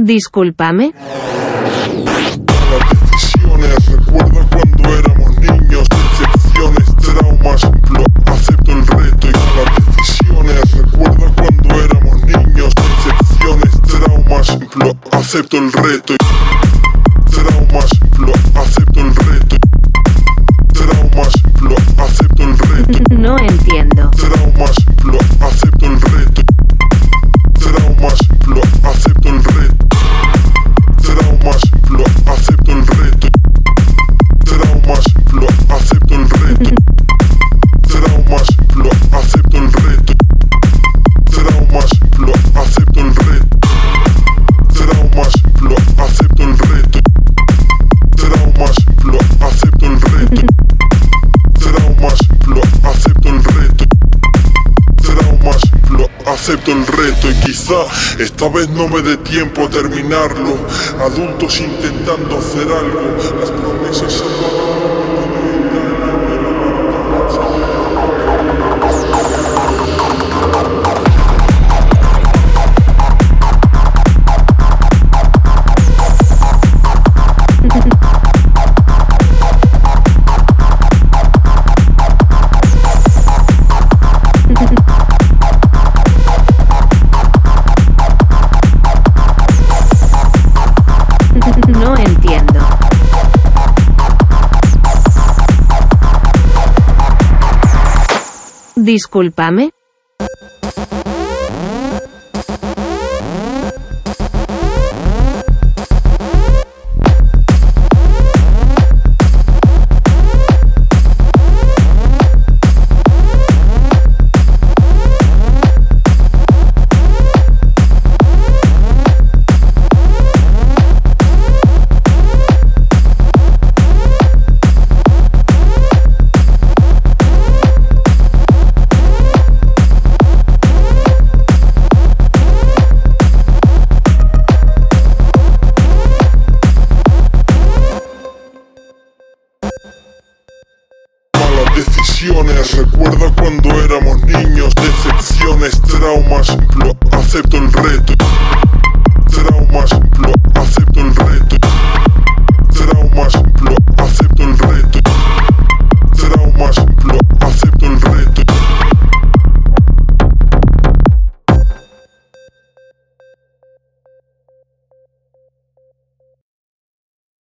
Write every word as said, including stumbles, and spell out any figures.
Discúlpame. Malas decisiones, recuerda cuando éramos niños. Decepciones, traumas, lo acepto el reto. Y malas decisiones, recuerda cuando éramos niños. Decepciones, traumas, lo acepto el reto. Traumas, lo acepto el reto. Traumas, lo acepto el reto. No entiendo. Traumas, lo acepto el reto. Traumas, lo acepto el reto. Traumas, lo acepto el reto. Traumas, lo acepto el reto. Traumas, lo acepto el reto. Traumas, lo acepto el reto. Traumas, lo acepto el reto. Traumas, lo acepto el reto. Traumas, lo acepto el reto. Traumas, lo acepto el reto. Y quizá esta vez no me dé tiempo a terminarlo. Adultos intentando hacer algo. Las promesas se No entiendo. Discúlpame. decisiones, recuerda cuando éramos niños. Decepciones, traumas, lo acepto el reto. Traumas, lo acepto el reto. Traumas,